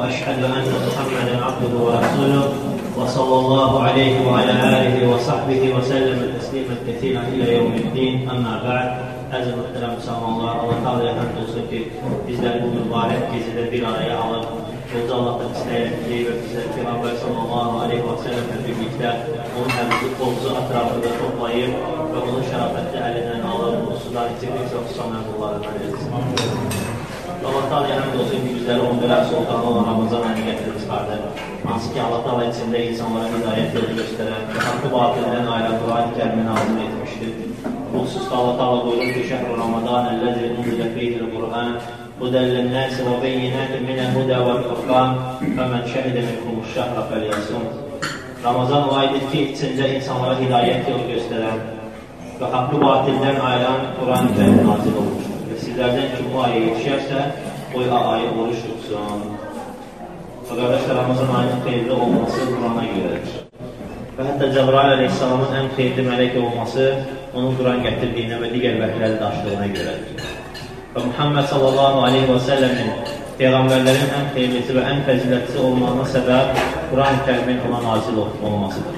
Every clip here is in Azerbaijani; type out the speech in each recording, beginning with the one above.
وأشهد أن محمدا عبده ورسوله وصلى الله عليه وعلى آله وصحبه وسلم تسليما كثيرا إلى يوم الدين. أما بعد. Əziz mühtərəm müsəlmanlar, Allah Teala'ya həmd olsun ki, bizləri bu mübarək gecədə bir araya alıb, yolda Allah'tan istəyirdik və bizləri Peyğəmbər sallallahu aleyhi və səlləmlə birlikdə onun həmdi qovuzu ətrafında toplayıb və onun şərafətli əlindən alıb, bu sudan içirdik və xususan qullarından edilsin. Allah Teala'ya həmd olsun ki, bizləri 11 ay sultanı olan Ramazan ayını gətirib çıxardı. Hansı ki, Allah Teala içində insanlara hidayət yolu göstərən və haqqı batildən ayrı Quran-ı Kərimini nazil etmişdir. Xüsusiz Allah Teala buyurur ki, şəhr-i Ramazan əlləzi unzilə fiyhil Qur'an hudən lin-nəsi və beyyinətin minəl-hudə vəl-furqan və mən şəhidə minhumuş şəhra fəliyəsun. Ramazan o aydır ki, içində insanlara hidayət yolu göstərən və haqqı batildən ayıran Quran-ı Kərim nazil olmuşdur. Və sizlərdən ki, bu aya yetişərsə, o ayı oruç tutsun. Və qardaşlar, Ramazan ayının xeyirli olması Qurana görədir. Və hətta Cəbrail əleyhissalamın ən xeyirli mələk olması onun Quran gətirdiyinə və digər vəhləri daşdığına görədir. Və Muhammed sallallahu aleyhi və səlləmin Peyğəmbərlərin ən xeyirlisi və ən fəzilətlisi olmağına səbəb Quran-ı Kərimin ona nazil olmasıdır.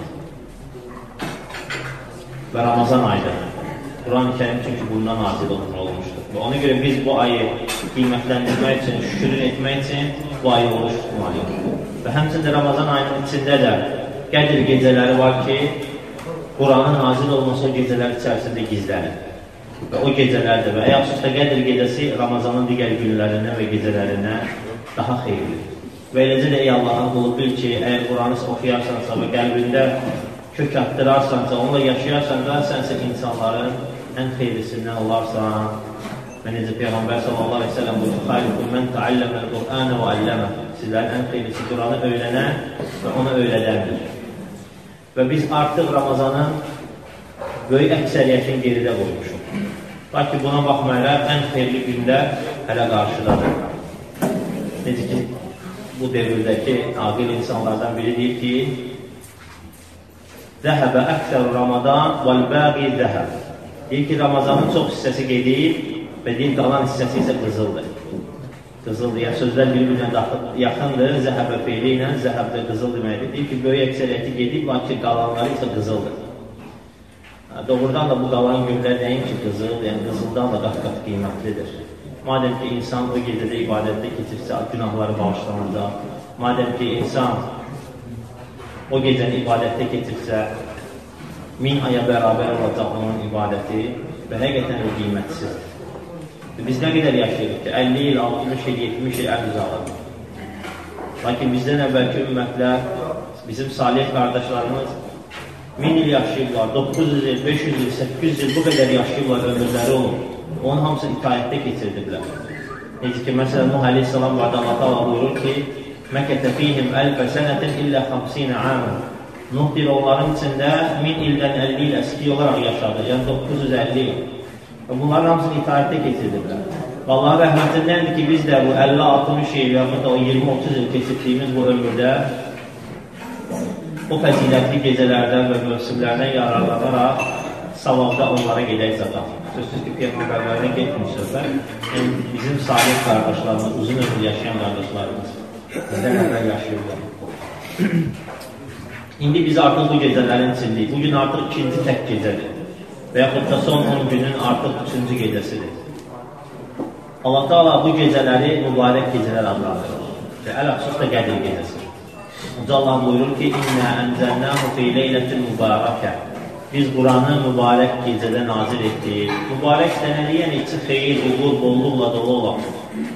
Və Ramazan ayıdır. Quran-ı Kərim çünki bundan nazil olmuşdur. Və ona görə biz bu ayı qiymətləndirmək üçün, şükür etmək üçün bu ayı oruç tutmalıyıq. Və həmçində Ramazan ayının içində də Qədir gecələri var ki, Quranın nazil olması o gecələr içərisində gizlənir. Və o gecələrdir və yaxud Qədir gecəsi Ramazanın digər günlərinə və gecələrinə daha xeyirlidir. Və eləcə də ey Allahın qulu bil ki, əgər Quranı oxuyarsansa və qəlbində kök atdırarsansa, onunla yaşayarsansa, sənsə insanların ən xeyirlisindən olarsan. Və necə Peyğəmbər sallallahu aleyhi ve sellem buyurur, xayrukum mən təalləməl Qur'anə və əlləmə. Sizlərin ən xeyirlisi Quranı öyrənən və ona öyrədəndir. Və biz artıq Ramazanın böyük əksəriyyətini geridə qoymuşuq. Lakin buna baxmayaraq, ən xeyirli günlər hələ qarşıdadır. Necə ki, bu devirdəki aqil insanlardan biri deyir ki, Zəhəbə əksər Ramadan vəl-bəqi zəhəb. Deyir ki, Ramazanın çox hissəsi gedib və deyir, qalan hissəsi isə qızıldır. Qızıldır, yəni sözlər bir-birinə yaxındır, zəhəbə feyli ilə, zəhəbdə qızıl deməkdir. Deyir ki, böyük əksəriyyəti gedib, lakin qalanları isə qızıldır. Doğrudan da bu qalan günlər nəyin ki, qızıl, yəni qızıldan da qat-qat qiymətlidir. Madəm ki, insan o gecədə ibadətdə keçirsə, günahları bağışlanacaq. Madəm ki, insan o gecəni ibadətdə keçirsə, 1000 aya bərabər olacaq onun ibadəti və həqiqətən o qiymətsizdir. Biz nə qədər yaşayırıq ki, 50 il, 60 il, 70 il əl uzaqdır. Lakin bizdən əvvəlki ümmətlər, bizim salih qardaşlarımız 1000 il yaşayıblar, 900 il, 500 il, 800 il bu qədər yaşayıblar, ömürləri olur. Onun hamısı itaətdə keçirdiblər. Necə ki, məsələn, Nuh aleyhissalam vardı, Allah Teala buyurur ki, Məkətə fihim əlfə sənətin illə 50 əmə. Nuh deyir, onların içində 1000 ildən 50 il əski olaraq yaşadı, yəni 950 il. Və bunların hamısını itaətdə keçirdiblər. Və Allahın rəhmətindəndir ki, biz də bu 50-60 il, yaxud da o 20-30 il keçirdiyimiz bu ömürdə o fəzilətli gecələrdən və mövsümlərdən yararlanaraq savabda onlara gedək zaten. Sözsüz ki, Peyğəmbərlərdən getmiş sözlər. Yəni, bizim salih qardaşlarımız, uzun ömür yaşayan qardaşlarımız bizdən əvvəl yaşayırlar. İndi biz artıq bu gecələrin içindəyik. Bugün artıq ikinci tək gecədir. Və yaxud da son 10 günün artıq 3-cü gecəsidir. Allah Teala bu gecələri mübarək gecələr adlandırır. Və ələxsus da Qədir gecəsidir. Uca Allah buyurur ki, İnnə ənzəlnəhu fi leylətin mübarəkə. Biz Quranı mübarək gecədə nazil etdik. Mübarək sənəli, yəni içi xeyir, uğur, bolluqla dolu olan.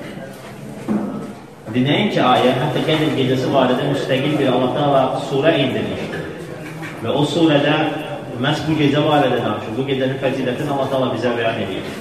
Dinəyin ki, ayə, hətta Qədir gecəsi barədə müstəqil bir Allah Teala surə indirmişdir. Və o surədə məhz bu gecə barədə danışır. Bu gecənin fəzilətini Allah Teala bizə bəyan edir.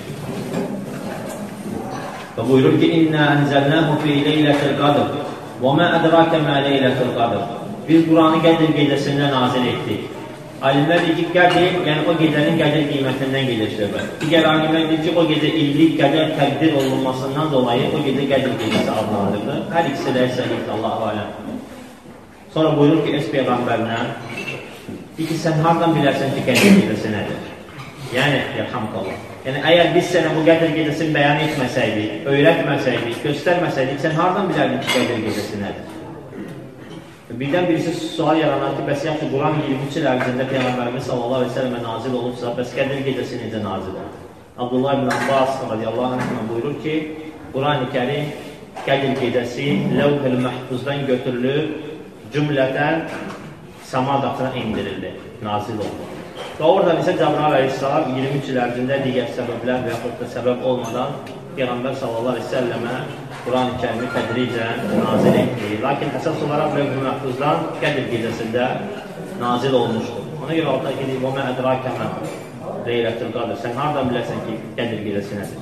Və buyurur ki, İnnə ənzəlnəhu fi leylətil qadr və mə ədrakə mə leylətil qadr. Biz Quranı Qədir gecəsində nazil etdik. Alimlər deyir ki, Qədir, yəni o gecənin Qədir qiymətindən gedir söhbət. Digər alimlər deyir ki, o gecə illik qədər təqdir olunmasından dolayı o gecə Qədir gecəsi adlandırılır. Hər ikisi də səhiyyidir, Allah-u aləm. Sonra buyurur ki, öz Peyğəmbərinə, deyir ki, sən hardan bilərsən ki, Qədir gecəsi nədir? Yəni, yərhamdəllah. Yəni, əgər biz sənə bu Qədr gecəsini bəyan etməsəydik, öyrətməsəydik, göstərməsəydik, sən hardan bilərdin ki, Qədr gecəsi nədir? Birdən birisi sual yaranar ki, bəs yaxşı, Quran 23 il ərzində Peyğəmbərimiz sallallahu aleyhi ve sellemə nazil olubsa, bəs Qədr gecəsi necə nazil olur? Abdullah ibn Abbas radiyallahu anh buyurur ki, Quran-ı Kərim Qədr gecəsi Ləvh-ül Məhfuzdan götürülüb, cümlədən səma qatına indirildi, nazil oldu. Və oradan isə Cəbrail əleyhissalam 23 il ərzində digər səbəblər və yaxud da səbəb olmadan Peyğəmbər sallallahu aleyhi ve sellemə Quran-ı Kərimi tədricən nazil etdi. Lakin əsas olaraq Ləvh-ül Məhfuzdan Qədr gecəsində nazil olmuşdur. Ona görə altına gedir, وَمَا أَدْرَاكَ مَا لَيْلَةُ الْقَدْرِ. Sən hardan bilərsən ki, Qədr gecəsi nədir?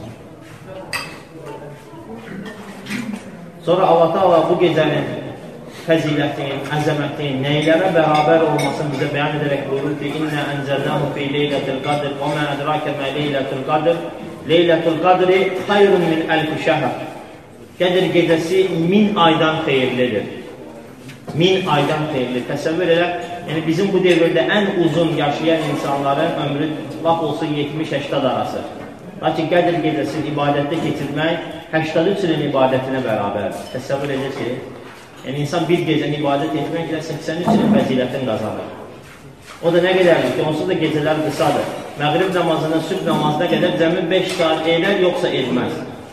Sonra Allah Teala bu gecənin fəzilətin, əzəmətin, neylərə bərabər olmasını bizə bəyan edərək buyurur ki, İnnə ənzəlnəhu fi leylətil qadr və mə ədrakə mə leylətil qadr Leylətul qadri xayrun min əlfi şəhr. Qədr gecəsi 1000 aydan xeyirlidir. 1000 aydan xeyirlidir. Təsəvvür elə, yəni bizim bu devirdə ən uzun yaşayan insanların ömrü lap olsun 70-80 arası. Lakin Qədr gecəsini ibadətdə keçirmək 83 ilin ibadətinə bərabərdir. Təsəvvür edir ki, yəni insan bir gecəni ibadət etməklə 83 ilin fəzilətini qazanır. O da nə qədərdir ki, onsuz da gecələr qısadır. Məğrib namazından sübh namazına qədər cəmi 5 saat edər, yoxsa etməz.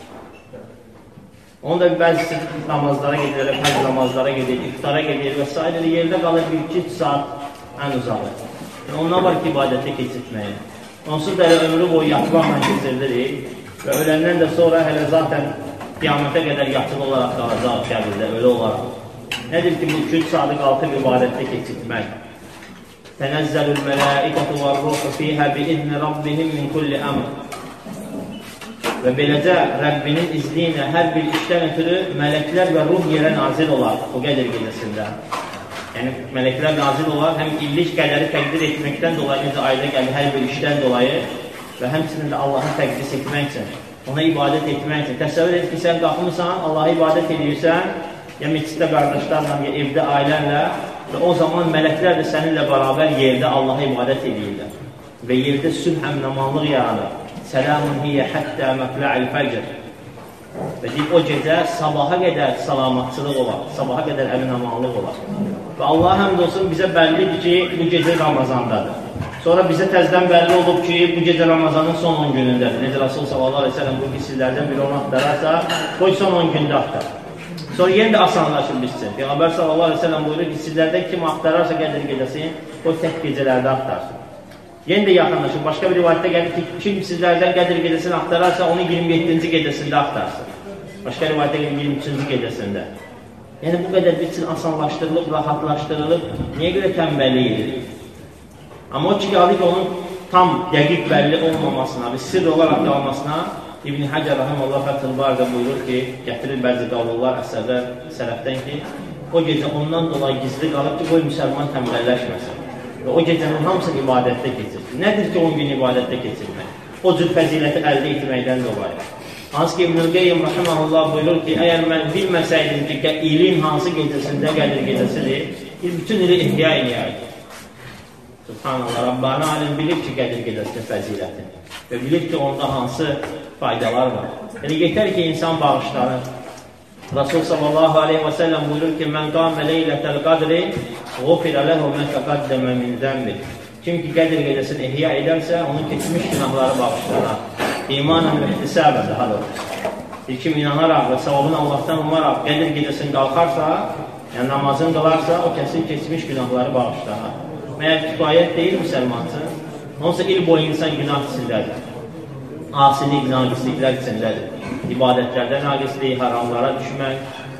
Onu da bəzisi namazlara gedir, həc namazlara gedir, iftara gedir və s. yerdə qalır 1-2 saat ən uzağı. Yəni, ondan var ki, ibadətə keçirtməyə. Onsuz da ömrü boyu yatmaqla keçiririk və öləndən də sonra hələ zaten qiyamətə qədər yatılı olaraq qalacaq qəbirdə, ölü olaraq. Nədir ki, bu 2-3 saatı qalxıb ibadətdə keçirtmək? Tənəzzəlül mələikətü və ruhu fiyhə bi-izni rabbihim min kulli əmr. Və beləcə Rəbbinin izni ilə hər bir işdən ötürü mələklər və ruh yerə nazil olar o Qədr gecəsində. Yəni, mələklər nazil olar, həm illik qədəri təqdir etməkdən dolayı, necə ayda gəlir hər bir işdən dolayı və həmçinin də Allahı təqdis etmək üçün, ona ibadət etmək üçün. Təsəvvür et ki, sən qalxmısan, Allahı ibadət edirsən, ya meçiddə qardaşlarla, ya evdə ailənlə və o zaman mələklər də səninlə bərabər yerdə Allaha ibadət edirlər. Və yerdə sülh əminamanlıq yaranır. Sələmun hiyyə həttə mətlə'il fəcr. Və deyib, o gecə sabaha qədər salamatçılıq olar, sabaha qədər əminamanlıq olar. Və Allah həmd olsun bizə bəllidir ki, bu gecə Ramazandadır. Sonra bizə təzdən bəlli olub ki, bu gecə Ramazanın son 10 günündədir. Necə Rasul sallallahu aleyhi ve sellem bu qissillərdən biri onu axtararsa, qoy son 10 gündə axtar. Sonra yenə də asanlaşır bizsin. Peyğəmbər sallallahu aleyhi ve sellem buyurur ki, sizlərdən kim axtararsa Qədr gecəsini, qoy tək gecələrdə axtarsın. Yenə də yaxınlaşır. Başqa bir rivayətdə gəlir ki, kim sizlərdən Qədr gecəsini axtararsa, onu 27-ci gecəsində axtarsın. Başqa rivayətdə gəlir 23-cü gecəsində. Yəni, bu qədər bir üçün asanlaşdırılıb, rahatlaşdırılıb, niyə görə tənbəllik edilir? Amma o ki, qaldı ki, onun tam dəqiq bəlli olmamasına və sirr olaraq qalmasına İbn-i Həcər Rəhəməllah Fəthül Barədə buyurur ki, gətirir bəzi qavullar, əsərlər, sələfdən ki, o gecə ondan dolayı gizli qalıb ki, qoy müsəlman tənbəlləşməsin. Və o gecənin hamısını ibadətdə keçir. Nədir ki, 10 gün ibadətdə keçirmək? O cür fəziləti əldə etməkdən dolayı. Hansı ki, İbn-i Qeyyim Rəhəməllah buyurur ki, əgər mən bilməsəydim ki, ilin hansı gecəsində Qədr gecəsidir, bütün ili ihya eləyərdim. Subhanallah, Rabbani alim bilir ki, Qədr gecəsinin fəziləti və bilir ki, onda hansı faydalar var. Yəni, yetər ki, insan bağışlanır. Rasul sallallahu aleyhi ve sellem buyurur ki, mən qamə leylətəl qadri,ğufirə ləhu mən təqəddəmə min zəmbi. Kim ki, Qədr gecəsini ihya edərsə, onun keçmiş günahları bağışlanar. İmanən mühtisəbə daha doğrusu. Kim inanaraq və savabını Allahdan umaraq Qədr gecəsini qalxarsa, yəni namazını qılarsa, o kəsin keçmiş günahları bağışlanar. Məyər kifayət deyil müsəlmansın, onsa il boyu insan günah içindədir. Asilik, naqisliklər içindədir. İbadətlərdə naqislik, haramlara düşmək.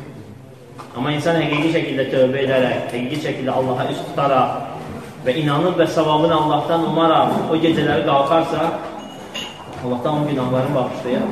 Amma insan həqiqi şəkildə tövbə edərək, həqiqi şəkildə Allaha üst tutaraq və inanıb və savabını Allahdan umaraq o gecələri qalxarsa, Allahdan onun günahlarını bağışlayar.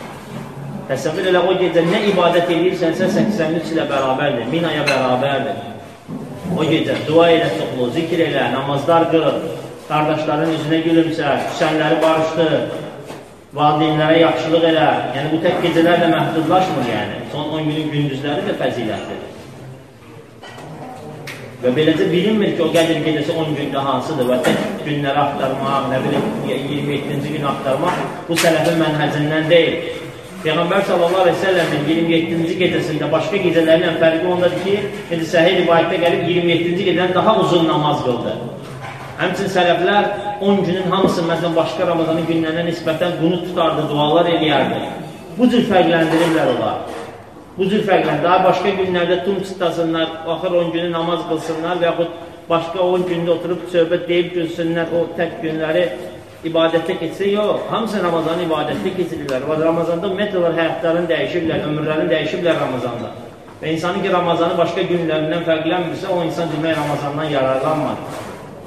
Təsəvvür elə o gecə nə ibadət edirsənsə 83 ilə bərabərdir, 1000 aya bərabərdir. O gecə dua elə çoxlu, zikr elə, namazlar qıl, qardaşların üzünə gülümsə, küsənləri barışdır, valideynlərə yaxşılıq elə. Yəni bu tək gecələrlə məhdudlaşmır yəni. Son 10 günün gündüzləri də fəzilətlidir. Və beləcə bilinmir ki, o Qədr gecəsi 10 gündə hansıdır və tək günləri axtarmaq, nə bilim, 27-ci günü axtarmaq bu sələfin mənhəcindən deyil. Peyğəmbər sallallahu aleyhi ve sellemin 27-ci gecəsində başqa gecələrlə fərqi ondadır ki, necə səhih rivayətdə gəlib 27-ci gecədən daha uzun namaz qıldı. Həmçinin sələflər 10 günün hamısını, məsələn, başqa Ramazanın günlərinə nisbətən qunut tutardı, dualar eləyərdi. Bu cür fərqləndirirlər onlar. Bu cür fərqləndirir. Daha başqa günlərdə tum tutasınlar, axır 10 günü namaz qılsınlar və yaxud başqa 10 gündə oturub söhbət deyib gülsünlər, o tək günləri ibadətdə keçsin. Yox, hamısı Ramazanı ibadətdə keçirirlər. Ramazanda ümumiyyətlə var, həyatlarını dəyişirlər, ömürlərini dəyişirlər Ramazanda. Və insanın ki, Ramazanı başqa günlərindən fərqlənmirsə, o insan demək Ramazandan yararlanmadı.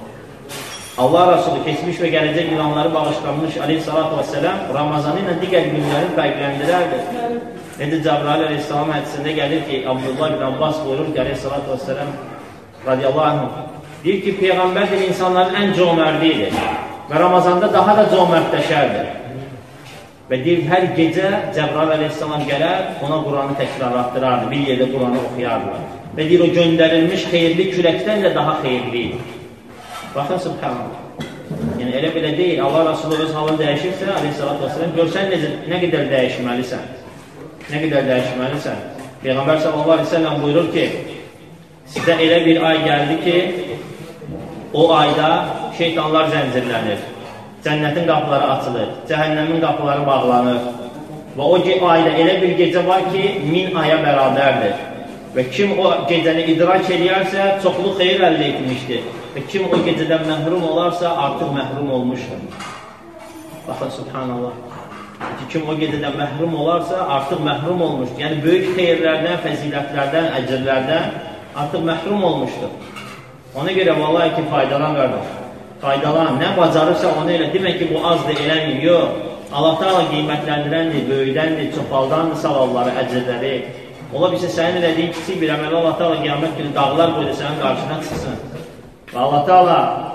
Allah Rasulü keçmiş və gələcək ilanları bağışlanmış aleyhissalatu vesselam Ramazanı ilə digər günlərin fərqləndirərdi. Necə Cəbrail aleyhissalam hədisində gəlir ki, Abdullah ibn Abbas buyurur ki, aleyhissalatu vesselam radiyallahu anh, deyir ki, Peyğəmbərdir insanların ən cömərdi idi və Ramazanda daha da cömərtləşərdi. Və deyir, hər gecə Cəbrail aleyhissalam gələr, ona Quranı təkrarlatdırardı, bir yerdə Quranı oxuyardılar. Və deyir, o göndərilmiş xeyirli küləkdən də daha xeyirli idi. Baxın, subhanallah. Yəni, elə belə deyil, Allah Rasulü öz halını dəyişirsə, aleyhissalatü vesselam, görsən nə qədər dəyişməlisən. Nə qədər dəyişməlisən. Peyğəmbər sallallahu aleyhi ve sellem buyurur ki, sizə elə bir ay gəldi ki, o ayda şeytanlar zəncirlənir, cənnətin qapıları açılır, cəhənnəmin qapıları bağlanır və o ayda elə bir gecə var ki, 1000 aya bərabərdir. Və kim o gecəni idrak edərsə, çoxlu xeyir əldə etmişdir. Və kim o gecədən məhrum olarsa, artıq məhrum olmuşdur. Baxın, subhanallah. Kim o gecədən məhrum olarsa, artıq məhrum olmuşdur. Yəni, böyük xeyirlərdən, fəzilətlərdən, əcrlərdən artıq məhrum olmuşdur. Ona görə, vallahi ki, faydalan qardaş. Faydalan, nə bacarırsa onu elə. Demək ki, bu azdır, eləmir. Yox. Allah Teala qiymətləndirəndir, böyüdəndir, çoxaldandır savabları, əcrləri. Ola bilsə, sənin elədiyin kiçik bir əməli Allah Teala qiyamət günü dağlar qoydu sənin qarşına çıxsın. Və Allah Teala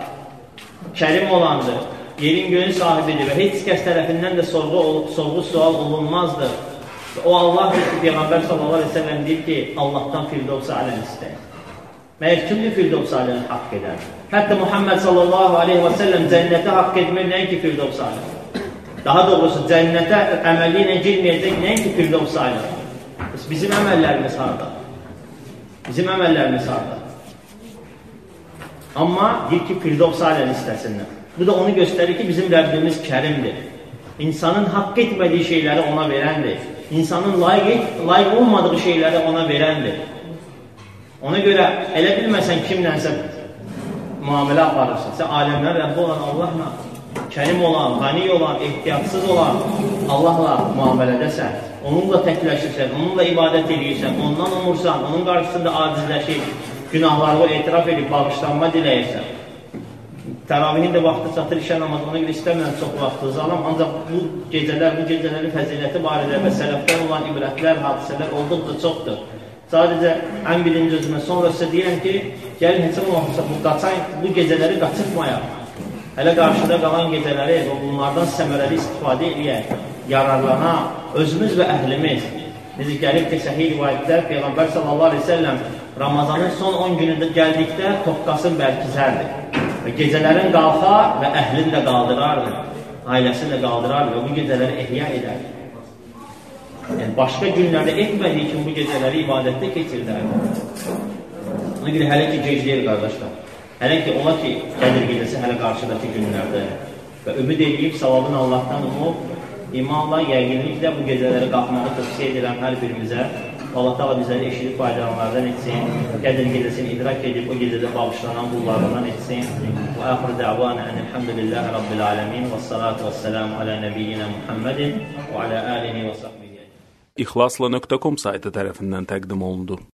kərim olandır, yerin gönül sahibidir və heç kəs tərəfindən də sorğu-sual olunmazdır. Və o Allahdır ki, Peyğəmbər sallallahu aleyhi ve sellem deyir ki, Allahdan Firdevs-i aləni istəyir. Məyər kimdir Firdevs-i aləni haqq edər? Hətta Muhammed sallallahu aleyhi ve sellem cənnətə haqq etmir, nəinki Firdevs-i aləni. Daha doğrusu, cənnətə əməli ilə girməyəcək, nəinki Firdevs-i aləni. Bizim əməllərimiz harada? Bizim əməllərimiz harada? Amma deyir ki, Firdevs-i aləni istəsinlər. Bu da onu göstərir ki, bizim Rəbbimiz kərimdir. İnsanın haqq etmədiyi şeyləri ona verəndir. İnsanın layiq olmadığı şeyləri ona verəndir. Ona görə elə bilməsən kimlənsə müamilə aparırsan. Sən aləmlər Rəbbi olan Allahla, kərim olan, qani olan, ehtiyatsız olan Allahla müamilədəsən. Onunla təkləşirsən, onunla ibadət edirsən, ondan umursan, onun qarşısında acizləşir, günahlarını etiraf edib, bağışlanma diləyirsən. Təravihin də vaxtı çatır işə namazı, ona görə istəmirəm çox vaxtınızı alam, ancaq bu gecələrin fəziləti barədə və sələfdən olan ibrətlər, hadisələr olduqca çoxdur. Sadəcə ən birinci özümə, sonra sizə deyirəm ki, gəlin heç olmasa bu gecələri qaçırmayaq. Hələ qarşıda qalan gecələri və bunlardan səmərəli istifadə edək, yararlanaq, özümüz və əhlimiz. Necə gəlib ki, səhih rivayətdə Peyğəmbər sallallahu aleyhi ve sellem Ramazanın son 10 günündə gəldikdə toqqasını bərkizərdi. Və gecələrin qalxar və əhlini də qaldırardı, ailəsini də qaldırardı və bu gecələri ehya edərdi. Yəni, başqa günlərdə etmədiyi kimi bu gecələri ibadətdə keçirdərdi. Ona görə hələ ki, gecləyir, qardaşlar. Hələ ki, ola ki, Qədir gecəsi hələ qarşıdakı günlərdə və ümid edib, savabını Allahdan umub, imanla, yəqinliklə bu gecələri qalxmağı tövsiyə edirəm hər birimizə. Allah Teala bizləri eşidib faydalanlardan etsin, Qədir gecəsini idrak edib, o gecədə bağışlanan qullarından etsin. Və axır dəvana ənəlhamdülillahi rabbil aləmin və salatu və selamu alə nəbiyyina Muhammedin və alə alihi və sahbihi. İxlasla.com saytı tərəfindən təqdim olundu.